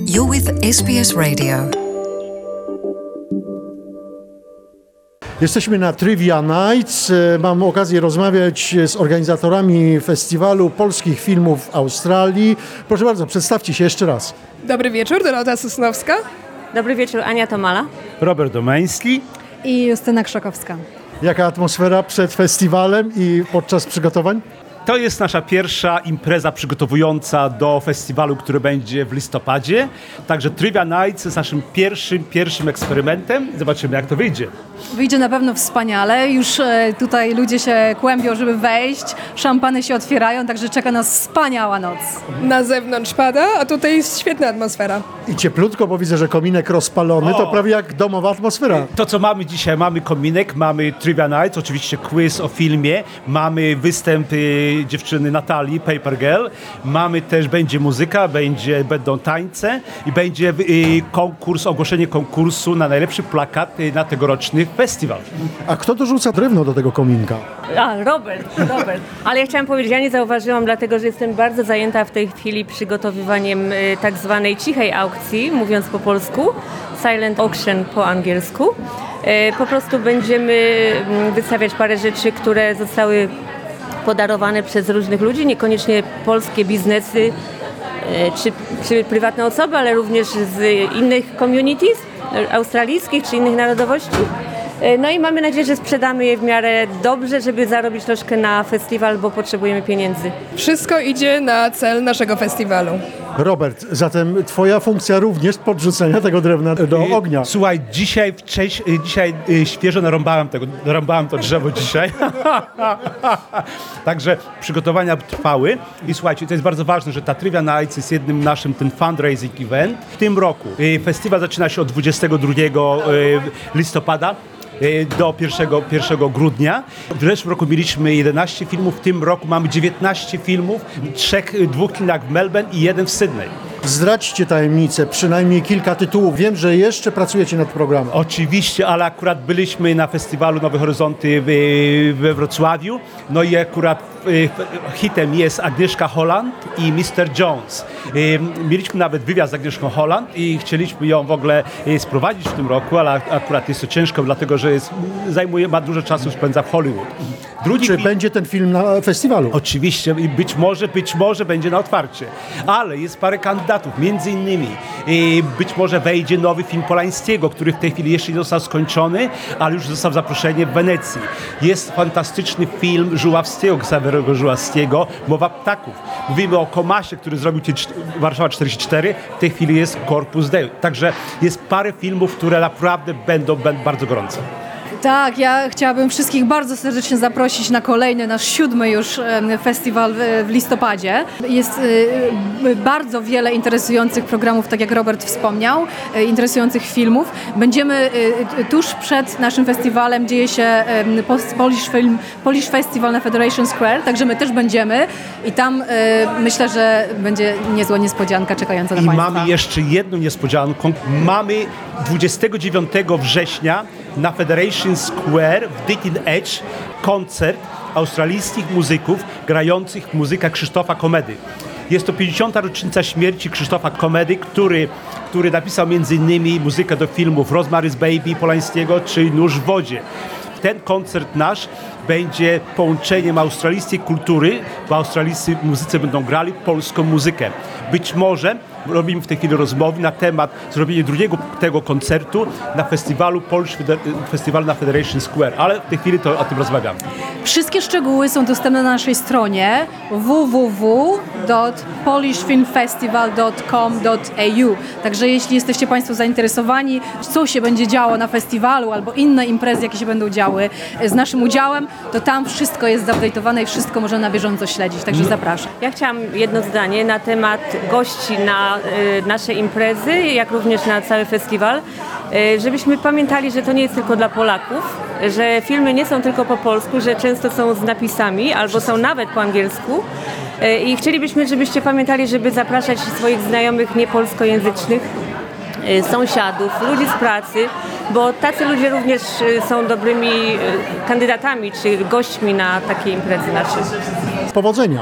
You're with SBS Radio. Jesteśmy na Trivia Nights. Mam okazję rozmawiać z organizatorami festiwalu polskich filmów w Australii. Proszę bardzo, przedstawcie się jeszcze raz. Dobry wieczór, Dorota Sosnowska. Dobry wieczór, Ania Tomala. Robert Domański. I Justyna Krzakowska. Jaka atmosfera przed festiwalem i podczas przygotowań? To jest nasza pierwsza impreza przygotowująca do festiwalu, który będzie w listopadzie. Także Trivia Nights jest naszym pierwszym eksperymentem. Zobaczymy, jak to wyjdzie. Wyjdzie na pewno wspaniale. Już tutaj ludzie się kłębią, żeby wejść. Szampany się otwierają, także czeka nas wspaniała noc. Na zewnątrz pada, a tutaj jest świetna atmosfera. I cieplutko, bo widzę, że kominek rozpalony. To prawie jak domowa atmosfera. To, co mamy dzisiaj, mamy kominek, mamy Trivia Nights, oczywiście quiz o filmie, mamy występ dziewczyny Natalii, Paper Girl, będzie muzyka, będą tańce i będzie ogłoszenie konkursu na najlepszy plakat na tegoroczny festiwal. A kto dorzuca drewno do tego kominka? Robert. Ale ja chciałam powiedzieć, ja nie zauważyłam, dlatego że jestem bardzo zajęta w tej chwili przygotowywaniem tak zwanej cichej aukcji, mówiąc po polsku, silent auction po angielsku. Po prostu będziemy wystawiać parę rzeczy, które zostały podarowane przez różnych ludzi, niekoniecznie polskie biznesy czy prywatne osoby, ale również z innych communities australijskich czy innych narodowości. No i mamy nadzieję, że sprzedamy je w miarę dobrze, żeby zarobić troszkę na festiwal, bo potrzebujemy pieniędzy. Wszystko idzie na cel naszego festiwalu. Robert, zatem twoja funkcja również podrzucenia tego drewna do ognia. Słuchaj, dzisiaj świeżo narąbałem to drzewo dzisiaj. Także przygotowania trwały i słuchajcie, to jest bardzo ważne, że ta Trivia Nights jest jednym naszym ten fundraising event. W tym roku festiwal zaczyna się od 22 listopada do 1 grudnia. W zeszłym roku mieliśmy 11 filmów, w tym roku mamy 19 filmów, 2 kinach w Melbourne i 1 w Sydney. Zdradźcie tajemnicę, przynajmniej kilka tytułów. Wiem, że jeszcze pracujecie nad programem. Oczywiście, ale akurat byliśmy na festiwalu Nowe Horyzonty we Wrocławiu, no i akurat hitem jest Agnieszka Holland i Mr. Jones. Mieliśmy nawet wywiad z Agnieszką Holland i chcieliśmy ją w ogóle sprowadzić w tym roku, ale akurat jest to ciężko, dlatego że ma dużo czasu, spędza w Hollywood. Czy będzie ten film na festiwalu? Oczywiście i być może będzie na otwarcie, ale jest parę kandydatów, między innymi być może wejdzie nowy film Polańskiego, który w tej chwili jeszcze nie został skończony, ale już został zaproszenie w Wenecji. Jest fantastyczny film Żuławskiego, Ksawerego Żuławskiego, Mowa ptaków. Mówimy o Komasie, który zrobił Warszawa 44, w tej chwili jest Corpus Dei. Także jest parę filmów, które naprawdę będą bardzo gorące. Tak, ja chciałabym wszystkich bardzo serdecznie zaprosić na kolejny, nasz 7. już festiwal w listopadzie. Jest bardzo wiele interesujących programów, tak jak Robert wspomniał, interesujących filmów. Będziemy tuż przed naszym festiwalem, dzieje się Polish Festival na Federation Square, także my też będziemy i tam myślę, że będzie niezła niespodzianka czekająca na Państwa. I mamy jeszcze jedną niespodziankę. Mamy 29 września na Federation Square w Deakin Edge koncert australijskich muzyków grających muzykę Krzysztofa Komedy. Jest to 50. rocznica śmierci Krzysztofa Komedy, który napisał m.in. muzykę do filmów Rosemary's Baby Polańskiego czy Nóż w wodzie. Ten koncert nasz będzie połączeniem australijskiej kultury, bo australijscy muzycy będą grali polską muzykę. Być może robimy w tej chwili rozmowy na temat zrobienia drugiego tego koncertu na festiwalu na Federation Square, ale w tej chwili to o tym rozmawiamy. Wszystkie szczegóły są dostępne na naszej stronie www.polishfilmfestival.com.au. Także jeśli jesteście Państwo zainteresowani, co się będzie działo na festiwalu albo inne imprezy, jakie się będą działy z naszym udziałem, to tam wszystko jest zupdate'owane i wszystko można na bieżąco śledzić. Także zapraszam. Ja chciałam jedno zdanie na temat gości na nasze imprezy, jak również na cały festiwal, żebyśmy pamiętali, że to nie jest tylko dla Polaków, że filmy nie są tylko po polsku, że często są z napisami albo są nawet po angielsku i chcielibyśmy, żebyście pamiętali, żeby zapraszać swoich znajomych niepolskojęzycznych, sąsiadów, ludzi z pracy, bo tacy ludzie również są dobrymi kandydatami czy gośćmi na takie imprezy nasze. Powodzenia!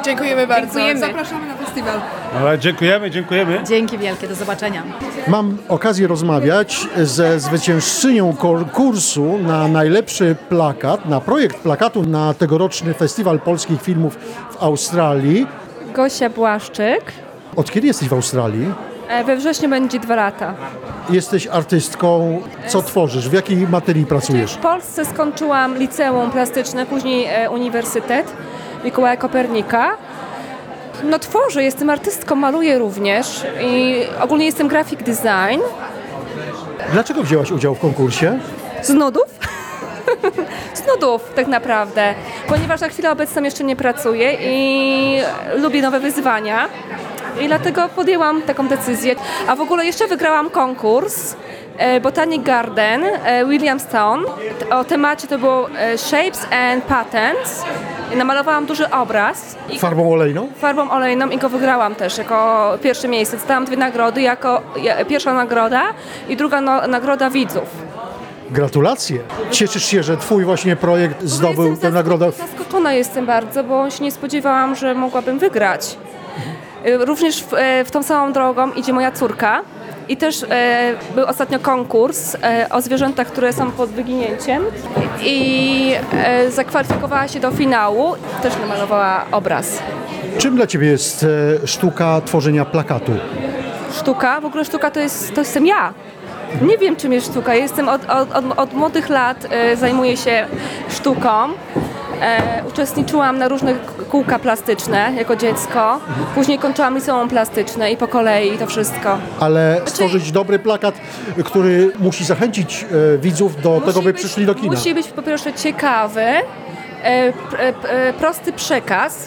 Dziękujemy bardzo. Dziękujemy. Zapraszamy na festiwal. Ale dziękujemy. Dzięki wielkie, do zobaczenia. Mam okazję rozmawiać ze zwyciężczynią konkursu na najlepszy plakat, na projekt plakatu na tegoroczny Festiwal Polskich Filmów w Australii. Gosia Błaszczyk. Od kiedy jesteś w Australii? We wrześniu będzie 2 lata. Jesteś artystką. Co tworzysz? W jakiej materii pracujesz? W Polsce skończyłam liceum plastyczne, później uniwersytet Mikołaja Kopernika. No tworzę, jestem artystką, maluję również i ogólnie jestem graphic design. Dlaczego wzięłaś udział w konkursie? Z nudów? Z nudów tak naprawdę, ponieważ na chwilę obecną jeszcze nie pracuję i lubię nowe wyzwania i dlatego podjęłam taką decyzję. A w ogóle jeszcze wygrałam konkurs Botanic Garden Williamstown. O temacie to było Shapes and Patterns. I namalowałam duży obraz. Farbą olejną? Farbą olejną i go wygrałam też jako pierwsze miejsce. Dostałam 2 nagrody, jako pierwsza nagroda i druga nagroda widzów. Gratulacje. Cieszysz się, że twój właśnie projekt zdobył tę nagrodę? Zaskoczona jestem bardzo, bo się nie spodziewałam, że mogłabym wygrać. Również w tą samą drogą idzie moja córka i też był ostatnio konkurs o zwierzętach, które są pod wyginięciem i zakwalifikowała się do finału, też namalowała obraz. Czym dla ciebie jest sztuka tworzenia plakatu? Sztuka? W ogóle sztuka to jestem ja. Nie wiem, czym jest sztuka. Jestem od młodych lat zajmuję się sztuką. Uczestniczyłam na różnych kółkach plastyczne jako dziecko. Później kończyłam liceum plastyczne i po kolei to wszystko. Ale stworzyć dobry plakat, który musi zachęcić widzów do tego, by przyszli do kina. Musi być po pierwsze ciekawy, prosty przekaz.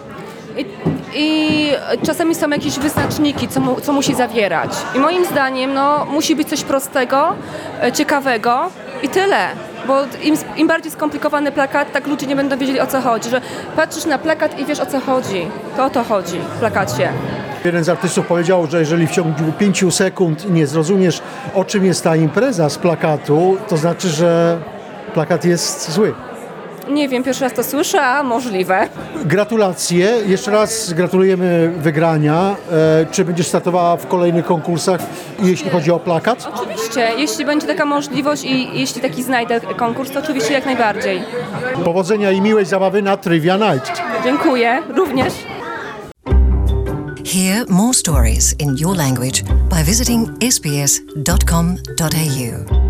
I czasami są jakieś wyznaczniki, co musi zawierać. I moim zdaniem musi być coś prostego, ciekawego i tyle. Bo im bardziej skomplikowany plakat, tak ludzie nie będą wiedzieli, o co chodzi. Że patrzysz na plakat i wiesz, o co chodzi. To o to chodzi w plakacie. Jeden z artystów powiedział, że jeżeli w ciągu 5 sekund nie zrozumiesz, o czym jest ta impreza z plakatu, to znaczy, że plakat jest zły. Nie wiem, pierwszy raz to słyszę, a możliwe. Gratulacje. Jeszcze raz gratulujemy wygrania. Czy będziesz startowała w kolejnych konkursach, jeśli chodzi o plakat? Oczywiście, jeśli będzie taka możliwość i jeśli taki znajdę konkurs, to oczywiście jak najbardziej. Powodzenia i miłej zabawy na Trivia Night. Dziękuję, również. Hear more stories in your language by visiting sbs.com.au.